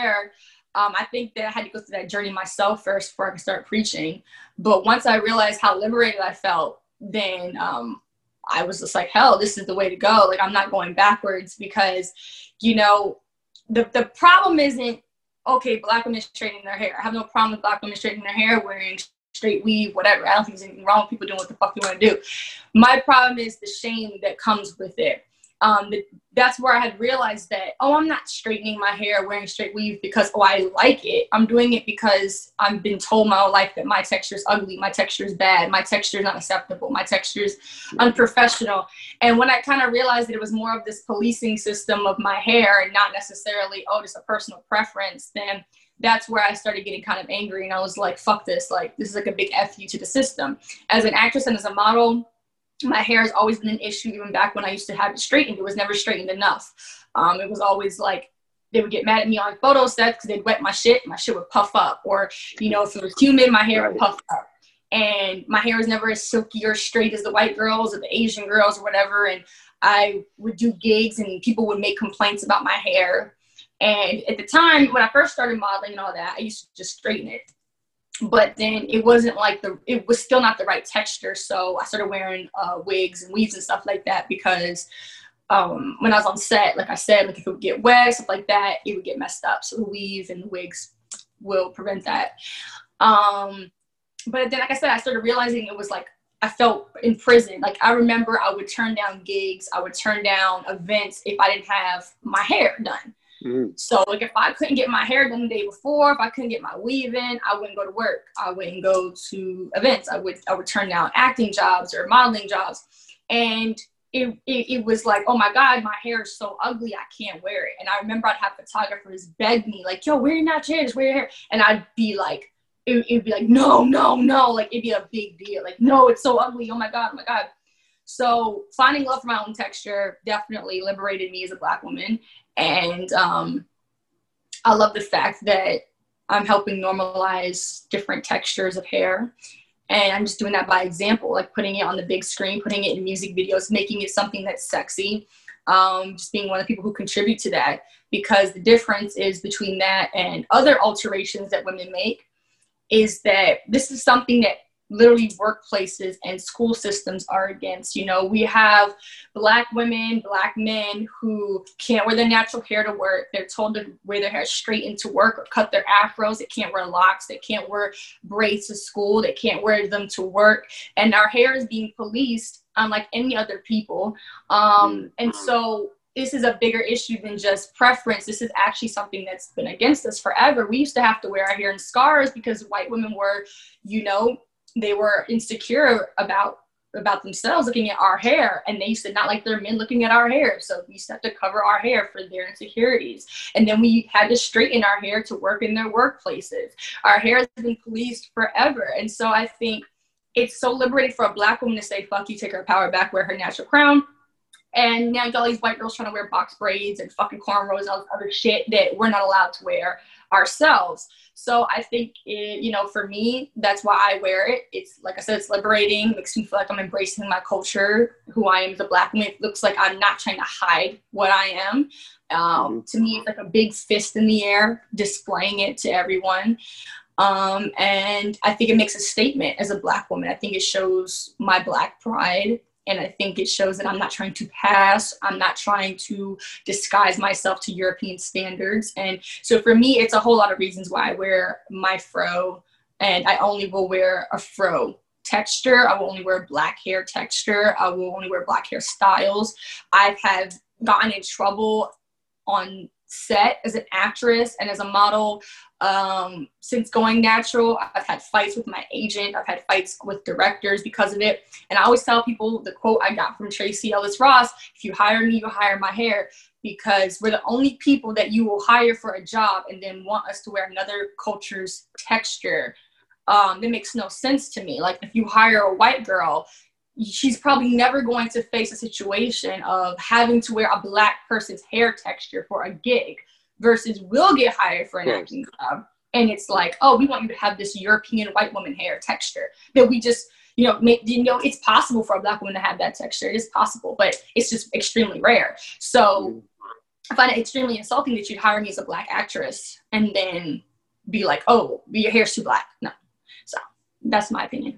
I think that I had to go through that journey myself first before I could start preaching. But once I realized how liberated I felt, then I was just like, hell, this is the way to go. Like, I'm not going backwards, because, you know, the problem isn't, okay, Black women straightening their hair. I have no problem with Black women straightening their hair, wearing straight weave, whatever. I don't think there's anything wrong with people doing what the fuck they want to do. My problem is the shame that comes with it. That's where I had realized that, I'm not straightening my hair, wearing straight weave because, I like it. I'm doing it because I've been told my whole life that my texture is ugly, my texture is bad, my texture is not acceptable, my texture is unprofessional. And when I kind of realized that it was more of this policing system of my hair and not necessarily, just a personal preference, then that's where I started getting kind of angry. And I was like, fuck this. Like, this is like a big F you to the system. As an actress and as a model, my hair has always been an issue. Even back when I used to have it straightened, it was never straightened enough. It was always like, they would get mad at me on photo sets because they'd wet my shit would puff up. Or, you know, if it was humid, my hair would puff up. And my hair was never as silky or straight as the white girls or the Asian girls or whatever. And I would do gigs and people would make complaints about my hair. And at the time, when I first started modeling and all that, I used to just straighten it. But then it wasn't like it was still not the right texture. So I started wearing wigs and weaves and stuff like that, because when I was on set, like I said, like if it would get wet, stuff like that, it would get messed up. So the weave and the wigs will prevent that. But then, like I said, I started realizing it was like, I felt in prison. Like, I remember I would turn down gigs, I would turn down events if I didn't have my hair done. So like if I couldn't get my hair done the day before, if I couldn't get my weave in, I wouldn't go to work. I wouldn't go to events. I would turn down acting jobs or modeling jobs. And it was like, oh my God, my hair is so ugly, I can't wear it. And I remember I'd have photographers beg me like, yo, wear your natural hair, just wear your hair. And I'd be like, it'd be like, no. Like, it'd be a big deal. Like, no, it's so ugly. Oh my God. So finding love for my own texture definitely liberated me as a Black woman. And I love the fact that I'm helping normalize different textures of hair. And I'm just doing that by example, like putting it on the big screen, putting it in music videos, making it something that's sexy. Just being one of the people who contribute to that, because the difference is between that and other alterations that women make is that this is something that literally workplaces and school systems are against. You know, we have Black women, Black men who can't wear their natural hair to work. They're told to wear their hair straight into work or cut their afros. They can't wear locks. They can't wear braids to school. They can't wear them to work. And our hair is being policed unlike any other people. And so this is a bigger issue than just preference. This is actually something that's been against us forever. We used to have to wear our hair in scarves because white women were, you know, they were insecure about themselves looking at our hair, and they used to not like their men looking at our hair. So we used to have to cover our hair for their insecurities. And then we had to straighten our hair to work in their workplaces. Our hair has been policed forever. And so I think it's so liberating for a Black woman to say, fuck you, take her power back, wear her natural crown. And now you got all these white girls trying to wear box braids and fucking cornrows and all this other shit that we're not allowed to wear ourselves. So I think, you know, for me, that's why I wear it. It's, like I said, it's liberating. It makes me feel like I'm embracing my culture, who I am as a Black woman. It looks like I'm not trying to hide what I am. To me, it's like a big fist in the air, displaying it to everyone. And I think it makes a statement as a Black woman. I think it shows my Black pride. And I think it shows that I'm not trying to pass. I'm not trying to disguise myself to European standards. And so for me, it's a whole lot of reasons why I wear my fro. And I only will wear a fro texture. I will only wear Black hair texture. I will only wear Black hair styles. I have gotten in trouble on set as an actress and as a model since going natural. I've had fights with my agent. I've had fights with directors because of it. And I always tell people the quote I got from Tracy Ellis Ross: if you hire me, you hire my hair, because we're the only people that you will hire for a job and then want us to wear another culture's texture. That makes no sense to me. Like, if you hire a white girl, she's probably never going to face a situation of having to wear a Black person's hair texture for a gig, versus we'll get hired for an acting job. And it's like, oh, we want you to have this European white woman hair texture that we just, you know, it's possible for a Black woman to have that texture. It is possible, but it's just extremely rare. So I find it extremely insulting that you'd hire me as a Black actress and then be like, oh, your hair's too Black. No. So that's my opinion.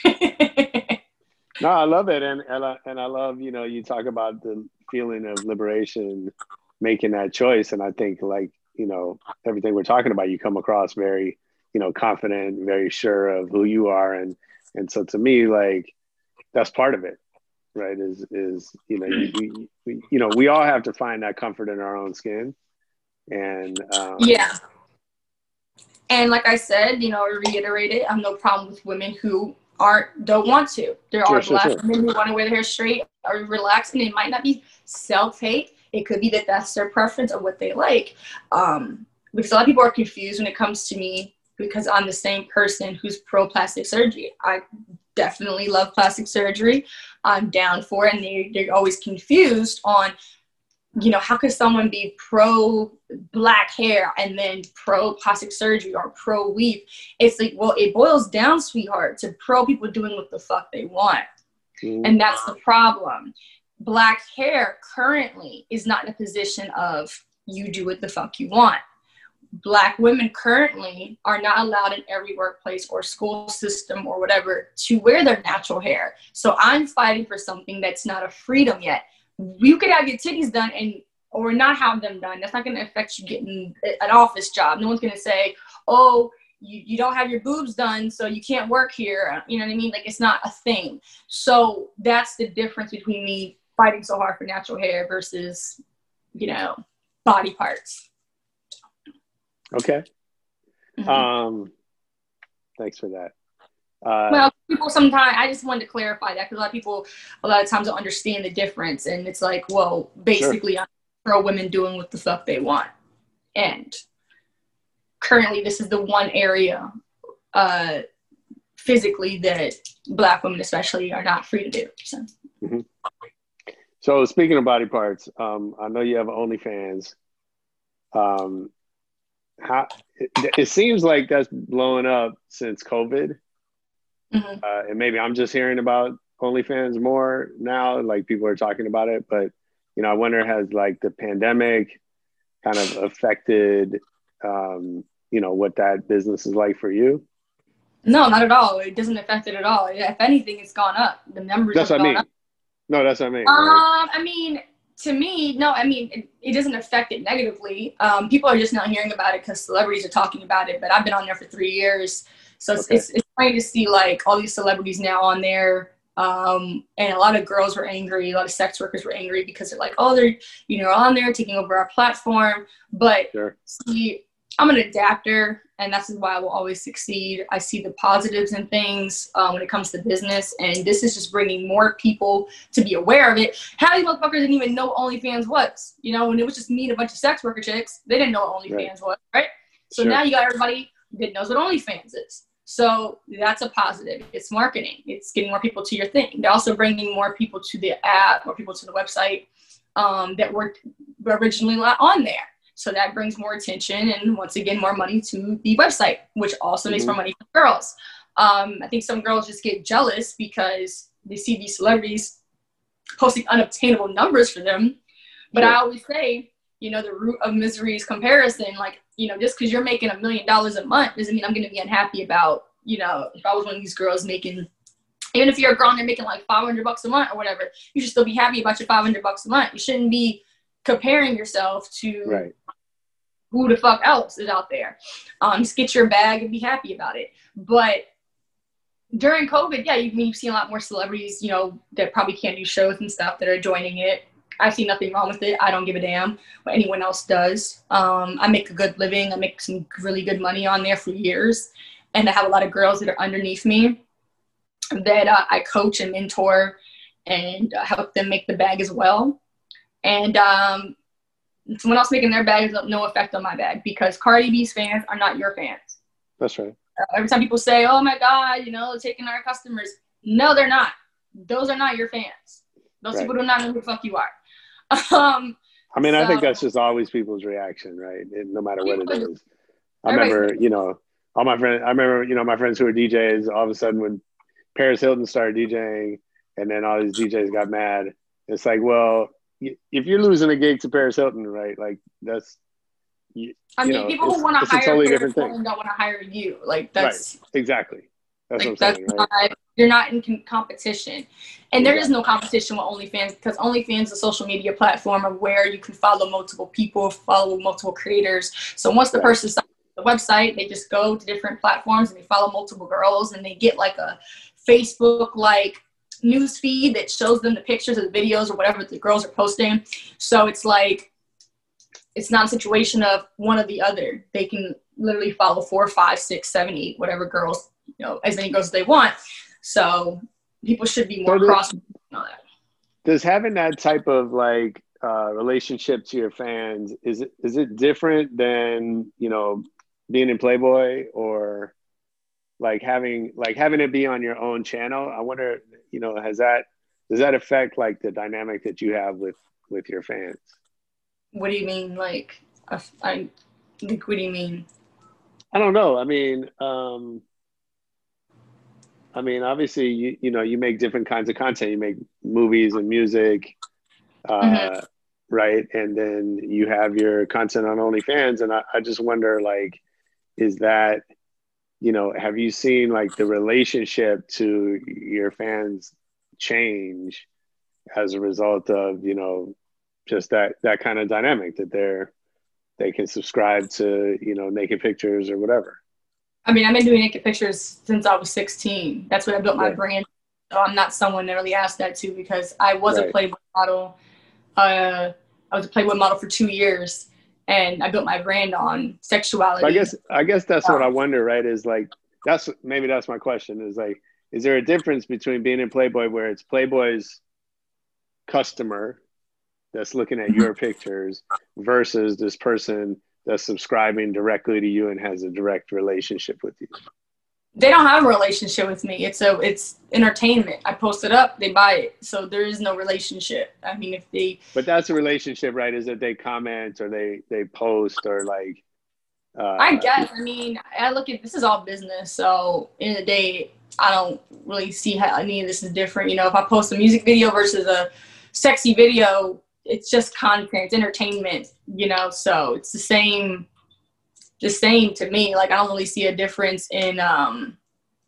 No, I love it. And I love, you know, you talk about the feeling of liberation, making that choice. And I think, like, you know, everything we're talking about, you come across very, you know, confident, very sure of who you are. And so to me, like, that's part of it, right? Is, you know, we all have to find that comfort in our own skin. And yeah. And like I said, you know, I reiterate it, I have no problem with women who don't want to. There are Black women who want to wear their hair straight or relaxed, and it might not be self-hate. It could be that that's their preference of what they like. Because a lot of people are confused when it comes to me, because I'm the same person who's pro-plastic surgery. I definitely love plastic surgery. I'm down for it, and they're always confused on, you know, how could someone be pro-Black hair and then pro-plastic surgery or pro-weave? It's like, well, it boils down, sweetheart, to pro people doing what the fuck they want. And that's the problem. Black hair currently is not in a position of you do what the fuck you want. Black women currently are not allowed in every workplace or school system or whatever to wear their natural hair. So I'm fighting for something that's not a freedom yet. You could have your titties done or not have them done. That's not going to affect you getting an office job. No one's going to say, oh, you don't have your boobs done, so you can't work here. You know what I mean? Like, it's not a thing. So that's the difference between me fighting so hard for natural hair versus, you know, body parts. Okay. Thanks for that. Well, people sometimes, I just wanted to clarify that, because a lot of times don't understand the difference. And it's like, well, basically, I'm pro women doing what the fuck they want. And currently, this is the one area physically that Black women especially are not free to do. So. Mm-hmm. So speaking of body parts, I know you have OnlyFans. It seems like that's blowing up since COVID. Mm-hmm. And maybe I'm just hearing about OnlyFans more now, like people are talking about it. But, you know, I wonder, has like the pandemic kind of affected, you know, what that business is like for you? No, not at all. It doesn't affect it at all. If anything, it's gone up. The numbers That's have what I gone mean. up. No, that's what I mean. I mean, to me, no. I mean, it doesn't affect it negatively. People are just not hearing about it because celebrities are talking about it. But I've been on there for 3 years, so it's funny to see like all these celebrities now on there. And a lot of girls were angry. A lot of sex workers were angry because they're like, oh, they're on there taking over our platform. But see, I'm an adapter, and that's why I will always succeed. I see the positives in things when it comes to business, and this is just bringing more people to be aware of it. How these motherfuckers didn't even know what OnlyFans was. When it was just me and a bunch of sex worker chicks, they didn't know what OnlyFans was, right? So now you got everybody that knows what OnlyFans is. So that's a positive. It's marketing. It's getting more people to your thing. They're also bringing more people to the app, more people to the website that were originally on there. So that brings more attention and, once again, more money to the website, which also makes more money for girls. I think some girls just get jealous because they see these celebrities posting unobtainable numbers for them. But I always say, the root of misery is comparison. Like, just because you're making $1 million a month doesn't mean I'm going to be unhappy about, if I was one of these girls making, even if you're a girl and they're making like $500 a month or whatever, you should still be happy about your $500 a month. You shouldn't be comparing yourself to who the fuck else is out there. Just get your bag and be happy about it. But during COVID, you've seen a lot more celebrities, that probably can't do shows and stuff that are joining it. I see nothing wrong with it. I don't give a damn what anyone else does. I make a good living. I make some really good money on there for years. And I have a lot of girls that are underneath me that I coach and mentor and help them make the bag as well. And someone else making their bag has no effect on my bag because Cardi B's fans are not your fans. That's right. Every time people say, oh my God, they're taking our customers. No, they're not. Those are not your fans. Those people do not know who the fuck you are. I mean, I think that's just always people's reaction, right? No matter what it is. I remember, all my friends, my friends who are DJs, all of a sudden when Paris Hilton started DJing and then all these DJs got mad, it's like, well, if you're losing a gig to Paris Hilton, right? Like that's, people who want to hire totally Paris Hilton don't want to hire you. Like that's right. Exactly. That's what I'm saying, right? You're not in competition. And there is no competition with OnlyFans because OnlyFans is a social media platform of where you can follow multiple people, follow multiple creators. So once the person signs the website, they just go to different platforms and they follow multiple girls and they get like a Facebook like news feed that shows them the pictures of the videos or whatever the girls are posting. So it's like, it's not a situation of one or the other. They can literally follow 4, 5, 6, 7, 8, whatever girls, as many girls as they want. So people should be more cross. Does having that type of like relationship to your fans, is it different than, being in Playboy or like having it be on your own channel? I wonder, does that affect like the dynamic that you have with your fans? What do you mean? Like, what do you mean? I don't know. I mean, obviously, you make different kinds of content. You make movies and music, right? And then you have your content on OnlyFans. And I just wonder, like, is that, have you seen like the relationship to your fans change as a result of, just that kind of dynamic that they can subscribe to, naked pictures or whatever? I mean, I've been doing naked pictures since I was 16. That's when I built my brand. So I'm not someone that really asked that to because I was a Playboy model. I was a Playboy model for 2 years, and I built my brand on sexuality. I guess that's what I wonder, right? Is like that's my question. Is like, is there a difference between being in Playboy where it's Playboy's customer that's looking at your pictures versus this person that's subscribing directly to you and has a direct relationship with you? They don't have a relationship with me. It's entertainment. I post it up, they buy it. So there is no relationship. I mean, but that's a relationship, right? Is that they comment or they post or like, I guess, I mean, I look at, this is all business. So in the day, I don't really see how any of this is different. If I post a music video versus a sexy video, it's just content, it's entertainment, so it's the same to me. Like, I don't really see a difference in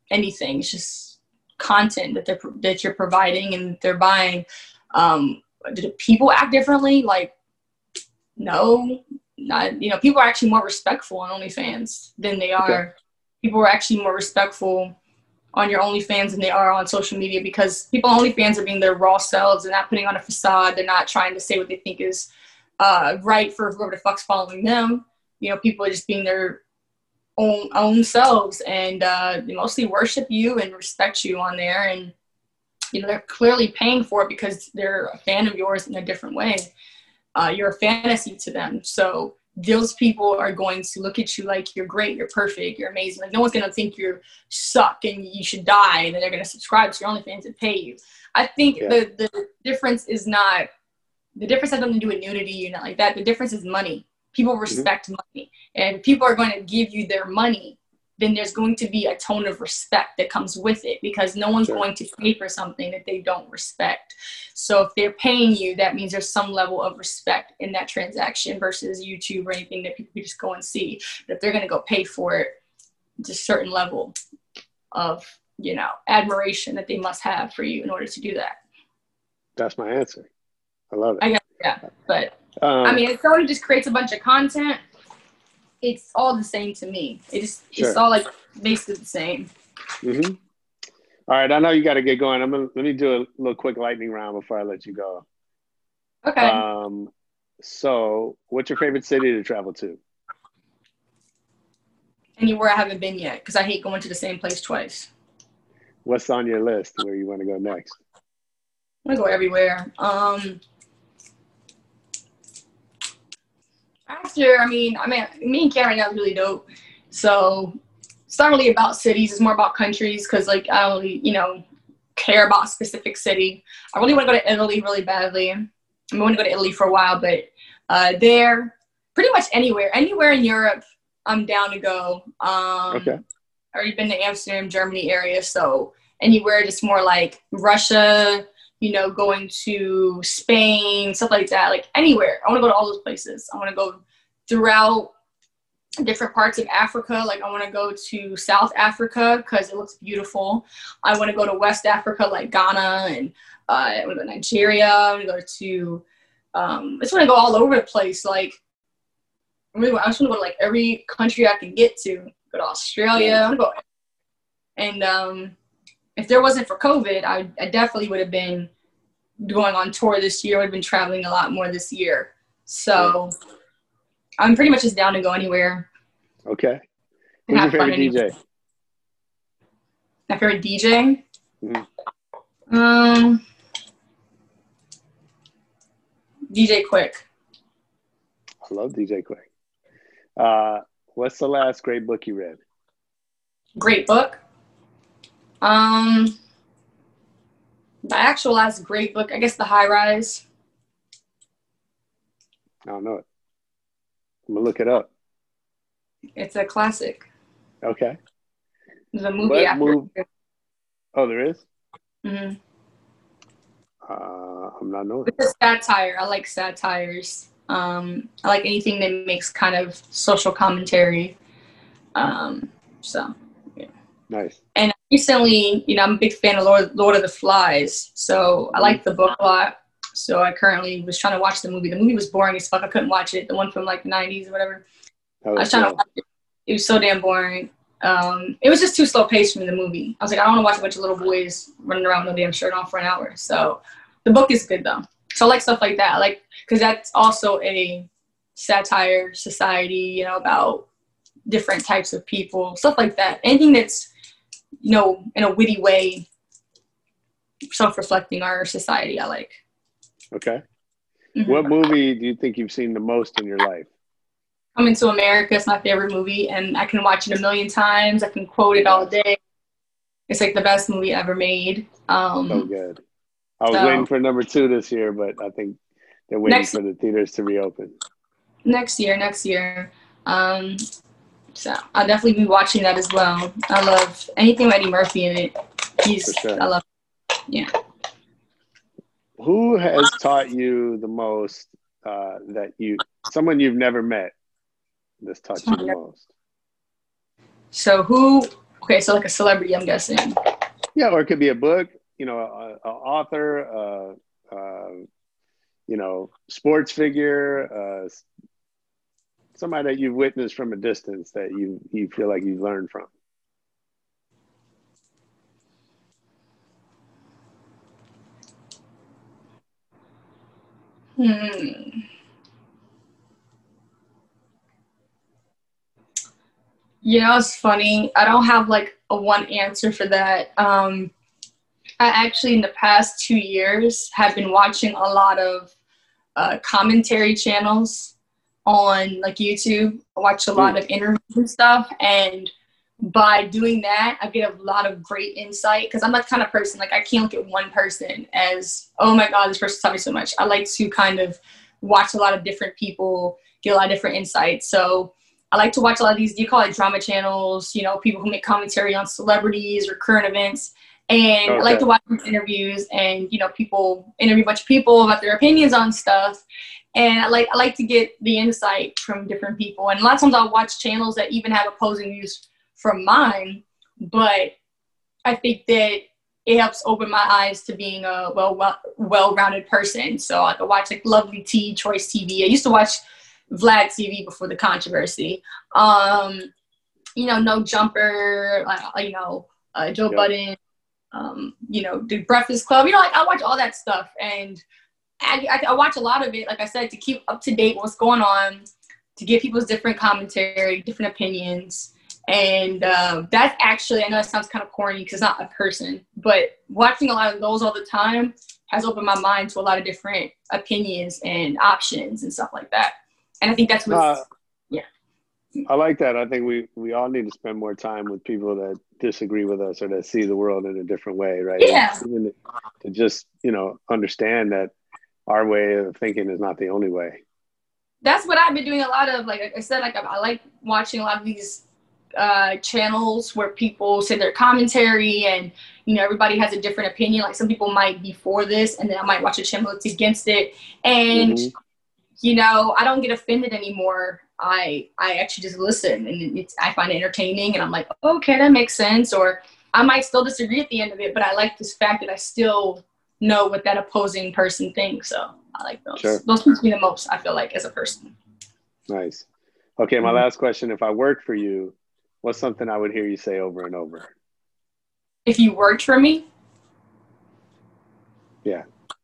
anything. It's just content that you're providing and they're buying. Do people act differently? Like, no, not, people are actually more respectful on OnlyFans than they are. Okay. People are actually more respectful on your OnlyFans than they are on social media, because people on OnlyFans are being their raw selves. They're not putting on a facade. They're not trying to say what they think is right for whoever the fuck's following them. People are just being their own selves, and they mostly worship you and respect you on there. And they're clearly paying for it because they're a fan of yours in a different way. You're a fantasy to them. So those people are going to look at you like you're great, you're perfect, you're amazing. Like, no one's going to think you suck and you should die, and then they're going to subscribe to your OnlyFans and pay you. I think the difference is not, the difference has nothing to do with nudity or not like that. The difference is money. People respect money. And if people are going to give you their money, then there's going to be a tone of respect that comes with it, because no one's going to pay for something that they don't respect. So if they're paying you, that means there's some level of respect in that transaction versus YouTube or anything that people just go and see. But if they're going to go pay for it, it's a certain level of, admiration that they must have for you in order to do that. That's my answer. I love it. But if someone just creates a bunch of content, it's all the same to me. It's all like basically the same. Mm-hmm. All right, I know you got to get going. Let me do a little quick lightning round before I let you go. Okay. So, what's your favorite city to travel to? Anywhere I haven't been yet, because I hate going to the same place twice. What's on your list where you want to go next? I want to go everywhere. Me and Karen are really dope. So it's not really about cities. It's more about countries, because I don't really, care about a specific city. I really want to go to Italy really badly. I want to go to Italy for a while, but there, pretty much anywhere in Europe, I'm down to go. Okay. I've already been to Amsterdam, Germany area. So anywhere, just more like Russia, going to Spain, stuff like that, like anywhere. I want to go to all those places. I want to go throughout different parts of Africa. Like, I want to go to South Africa because it looks beautiful. I want to go to West Africa, like Ghana, and I want to go to Nigeria. I want to go to, I just want to go all over the place. Like, I just want to go to like every country I can get to. Go to Australia. I want to go. And if there wasn't for COVID, I definitely would have been going on tour this year. I would have been traveling a lot more this year. So I'm pretty much just down to go anywhere. Okay. Who's your favorite DJ? My favorite DJ? DJ Quick. I love DJ Quick. What's the last great book you read? Great book? The actual last great book, I guess The High Rise. I don't know it. I'm going to look it up. It's a classic. Okay. There's a movie after. Oh, there is? Mm-hmm. I'm not knowing. It's a satire. I like satires. I like anything that makes kind of social commentary. So, yeah. Nice. And recently, I'm a big fan of Lord of the Flies. So I like the book a lot. So I currently was trying to watch the movie. The movie was boring as fuck. I couldn't watch it. The one from like the 90s or whatever. I was trying to watch it. It was so damn boring. It was just too slow paced for me, the movie. I was like, I don't want to watch a bunch of little boys running around with no damn shirt on for an hour. So the book is good though. So I like stuff like that. Because that's also a satire society, about different types of people, stuff like that. Anything that's, in a witty way, self-reflecting our society, I like. Okay. Mm-hmm. What movie do you think you've seen the most in your life? Coming to America is my favorite movie, and I can watch it 1,000,000 times. I can quote it all day. It's like the best movie ever made. So good. I was waiting for number 2 this year, but I think they're waiting for the theaters to reopen. Next year. So I'll definitely be watching that as well. I love anything with Eddie Murphy in it. I love it. Yeah. Who has taught you the most someone you've never met that's taught you the most? So who Okay, so like a celebrity, I'm guessing. Yeah, or it could be a book, you know, an author, you know, sports figure, somebody that you've witnessed from a distance that you feel like you've learned from. You know, it's funny. I don't have like a one answer for that. I actually, in the past 2 years, have been watching a lot of commentary channels on like YouTube. I watch a lot of interviews and stuff, and by doing that, I get a lot of great insight, because I'm that kind of person, like I can't look at one person as, oh my God, this person taught me so much. I like to kind of watch a lot of different people, get a lot of different insights. So I like to watch a lot of these, you call it drama channels, you know, people who make commentary on celebrities or current events. And I like to watch these interviews, and, you know, people interview a bunch of people about their opinions on stuff. And I like to get the insight from different people. And a lot of times I'll watch channels that even have opposing views from mine, but I think that it helps open my eyes to being a well-rounded person. So I could watch like Lovely T, Choice TV. I used to watch Vlad TV before the controversy. You know, No Jumper, you know, Joe Budden, you know, the Breakfast Club. You know, like I watch all that stuff, and I watch a lot of it, like I said, to keep up to date with what's going on, to get people's different commentary, different opinions. And that's actually, I know it sounds kind of corny because it's not a person, but watching a lot of those all the time has opened my mind to a lot of different opinions and options and stuff like that. And I think that's what, I like that. I think we all need to spend more time with people that disagree with us or that see the world in a different way, right? Yeah. And to just, you know, understand that our way of thinking is not the only way. That's what I've been doing a lot of. Like I said, like I like watching a lot of these channels where people say their commentary, and, you know, everybody has a different opinion. Like some people might be for this, and then I might watch a channel that's against it. And, you know, I don't get offended anymore. I actually just listen, and I find it entertaining, and I'm like, okay, that makes sense. Or I might still disagree at the end of it, but I like this fact that I still know what that opposing person thinks. So I like those. Sure. Those teach me the most, I feel like, as a person. Nice. Okay, my last question. If I worked for you, what's something I would hear you say over and over? If you worked for me? Yeah.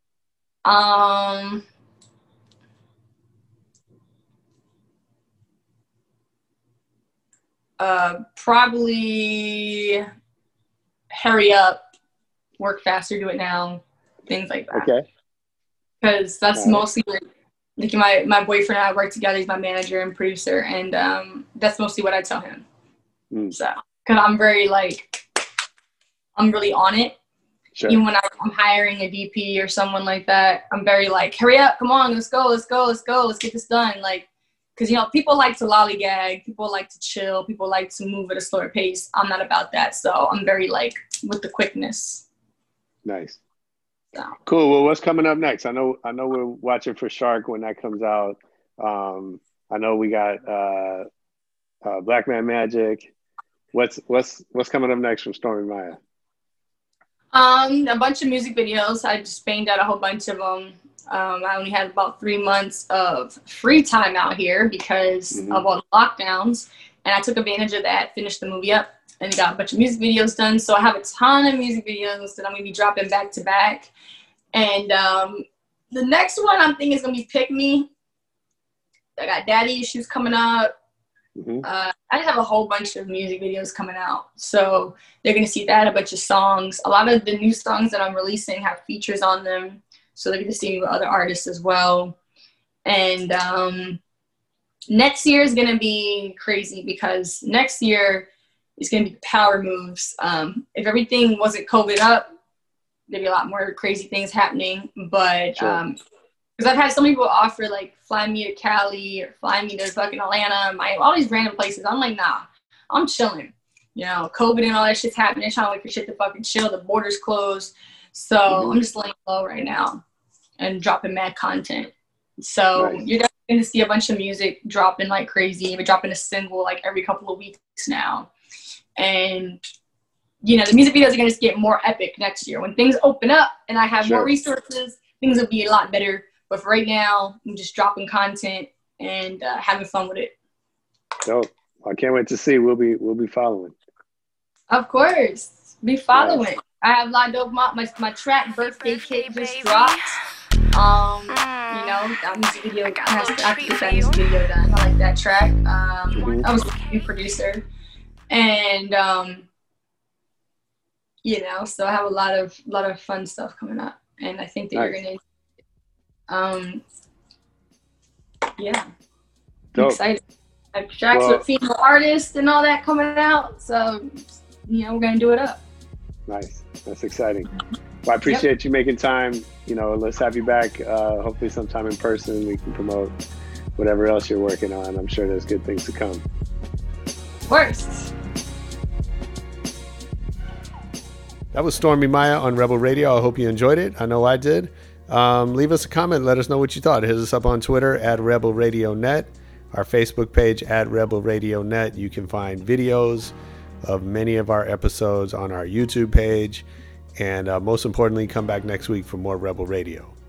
Probably hurry up, work faster, do it now, things like that. Okay. Because that's mostly like my boyfriend and I work together. He's my manager and producer, and that's mostly what I tell him. So, because I'm very I'm really on it. Sure. Even when I'm hiring a DP or someone like that, I'm very like, hurry up, come on, let's go, let's get this done. Like, because, you know, people like to lollygag, people like to chill, people like to move at a slower pace. I'm not about that, so I'm very like with the quickness. Nice. So. Cool. Well, what's coming up next? I know we're watching for Shark when that comes out. I know we got Black Man Magic. What's coming up next from Stormy Maya? A bunch of music videos. I just banged out a whole bunch of them. I only had about 3 months of free time out here because of all the lockdowns, and I took advantage of that, finished the movie up, and got a bunch of music videos done. So I have a ton of music videos that I'm going to be dropping back to back. And the next one I'm thinking is going to be Pick Me. I got Daddy Issues coming up. I just have a whole bunch of music videos coming out. So they're going to see that, a bunch of songs. A lot of the new songs that I'm releasing have features on them. So they're going to see me with other artists as well. And next year is going to be crazy because next year is going to be power moves. If everything wasn't COVID up, there'd be a lot more crazy things happening. But because I've had some people offer, like, fly me to Cali or fly me to fucking Atlanta, all these random places. I'm like, nah, I'm chilling. You know, COVID and all that shit's happening. Trying to wait for shit to fucking chill. The border's closed. So I'm just laying low right now and dropping mad content. So you're definitely going to see a bunch of music dropping like crazy. We're dropping a single like every couple of weeks now. And, you know, the music videos are going to get more epic next year. When things open up and I have more resources, things will be a lot better. But for right now, I'm just dropping content and having fun with it. Dope. I can't wait to see. We'll be following. Of course. Be following. Yes. I have a lot of dope. My track Birthday Cake just dropped. You know, that music video, I have to get that music video done. I like that track. I was a new producer. And you know, so I have a lot of fun stuff coming up. And I think that you're gonna yeah. I'm excited. I have tracks with female artists and all that coming out. So, you know, we're gonna do it up. Nice. That's exciting. Well, I appreciate you making time. You know, let's have you back. Hopefully sometime in person. We can promote whatever else you're working on. I'm sure there's good things to come. Of course. That was Stormy Maya on Rebel Radio. I hope you enjoyed it. I know I did. Leave us a comment. Let us know what you thought. Hit us up on Twitter at Rebel Radio Net. Our Facebook page at Rebel Radio Net. You can find videos of many of our episodes on our YouTube page. And most importantly, come back next week for more Rebel Radio.